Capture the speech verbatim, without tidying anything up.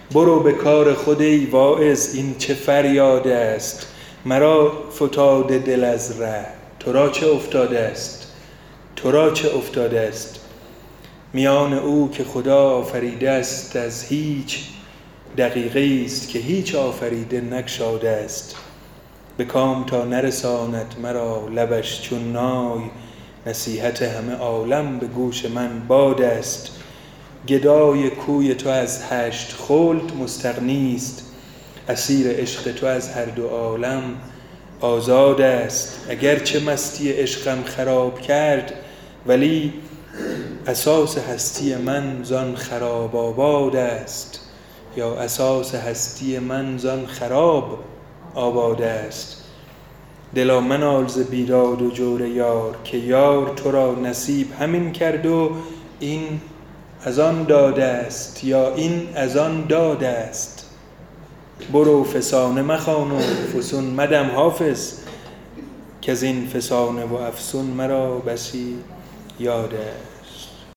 برو به کار خود ای واعظ، این چه فریاد است. مرا فتاده دل از ره، تو را چه افتاده است؟ تو را چه افتاده است؟ میان او که خدا آفریده است، از هیچ دقیقه است که هیچ آفریده نگشاده است. به کام تا نرساند مرا لبش چون نای، نصیحت همه عالم به گوش من باد است. گدای کوی تو از هشت خلد مستغنی است، اسیر عشق تو از هر دو عالم آزاد است. اگرچه مستی عشقم خراب کرد، ولی اساس هستی من زان خراب آباد است. یا اساس هستی من زان خراب آباد است. دلا منال ز بیداد و جور یار، که یار تو را نصیب همین کرد و این از آن داده است، یا این از آن داده است. برو فسانه مخوان و فسون مدم حافظ، که از این فسانه و افسون مرا بسی یاد است.